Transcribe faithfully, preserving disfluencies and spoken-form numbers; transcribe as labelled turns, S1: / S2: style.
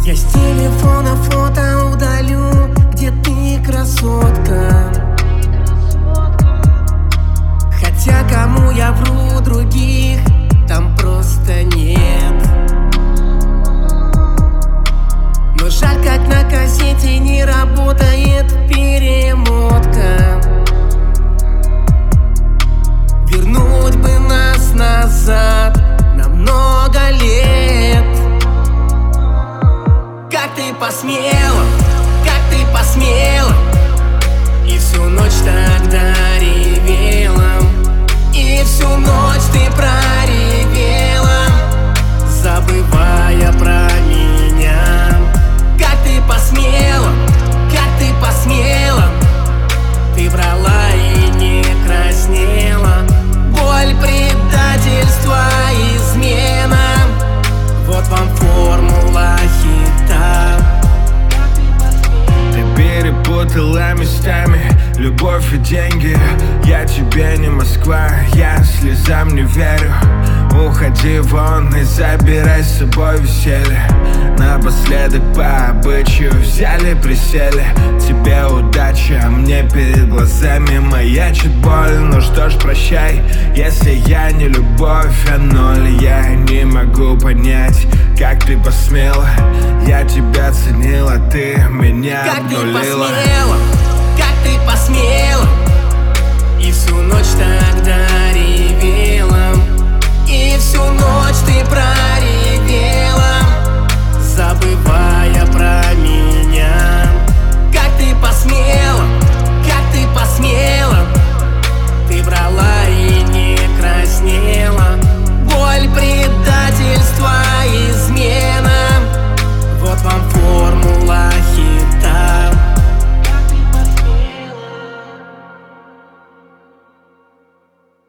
S1: Я с телефона фото удалю, где ты красотка. Хотя кому я вру, других там просто нет. Но жаль, как на кассете не работает перемотка. Вернуть бы нас назад на много лет. Как ты посмела, как ты посмела, и всю ночь тогда ревела, и всю ночь ты проревела, забывая про меня. Как ты посмела, как ты посмела, ты врала и не краснела. Боль, предательство, измена, вот вам формула хита.
S2: Ты перепутала местами любовь и деньги. Я тебе не Москва, я слезам не верю. Уходи вон и забирай с собой веселье. Напоследок по обычаю взяли, присели. Тебе удача, а мне перед глазами маячит боль. Ну что ж, прощай, если я не любовь, а ноль. Я не могу понять, как ты посмела. Я тебя ценила, ты меня
S1: как
S2: обнулила.
S1: Как ты посмела, как ты посмела, и всю ночь тогда ревела, и всю ночь ты проревела,